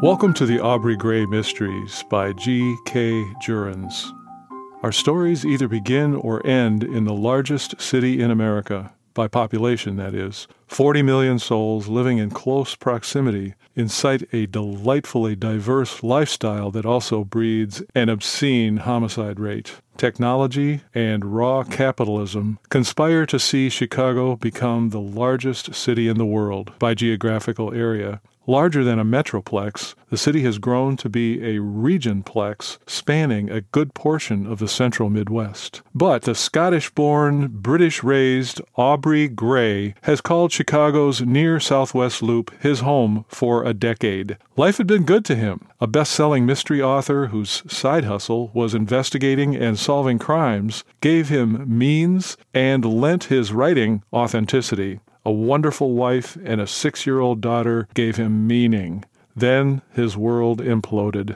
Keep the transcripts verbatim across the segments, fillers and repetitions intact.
Welcome to the Aubrey Gray Mysteries by G K Jurens. Our stories either begin or end in the largest city in America, by population that is, forty million souls living in close proximity incite a delightfully diverse lifestyle that also breeds an obscene homicide rate. Technology and raw capitalism conspire to see Chicago become the largest city in the world by geographical area. Larger than a metroplex, the city has grown to be a regionplex spanning a good portion of the central Midwest. But the Scottish-born, British-raised Aubrey Gray has called Chicago's near Southwest Loop his home for a decade. Life had been good to him. A best-selling mystery author whose side hustle was investigating and solving crimes gave him means and lent his writing authenticity. A wonderful wife and a six-year-old daughter gave him meaning. Then his world imploded.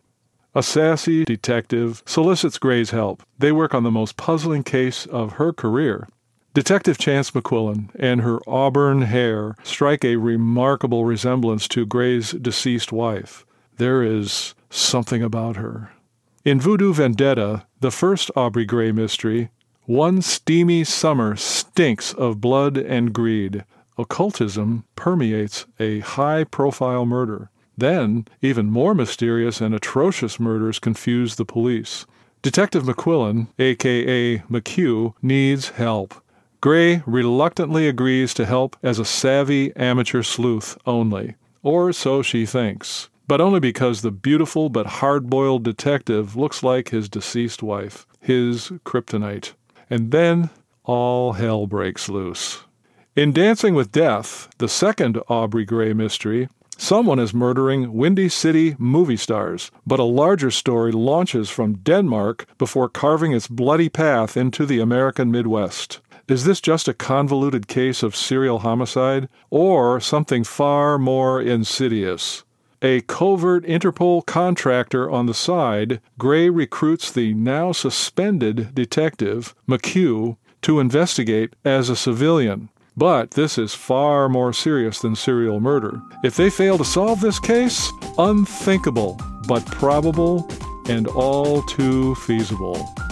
A sassy detective solicits Gray's help. They work on the most puzzling case of her career. Detective Chance McQuillan and her auburn hair strike a remarkable resemblance to Gray's deceased wife. There is something about her. In Voodoo Vendetta, the first Aubrey Gray mystery, one steamy summer stinks of blood and greed. Occultism permeates a high-profile murder. Then, even more mysterious and atrocious murders confuse the police. Detective McQuillan, a k a. McHugh, needs help. Gray reluctantly agrees to help as a savvy amateur sleuth only, or so she thinks, but only because the beautiful but hard-boiled detective looks like his deceased wife, his kryptonite. And then all hell breaks loose. In Dancing with Death, the second Aubrey Gray mystery, someone is murdering Windy City movie stars, but a larger story launches from Denmark before carving its bloody path into the American Midwest. Is this just a convoluted case of serial homicide, or something far more insidious? A covert Interpol contractor on the side, Gray recruits the now suspended detective, McHugh, to investigate as a civilian. But this is far more serious than serial murder. If they fail to solve this case, unthinkable, but probable and all too feasible.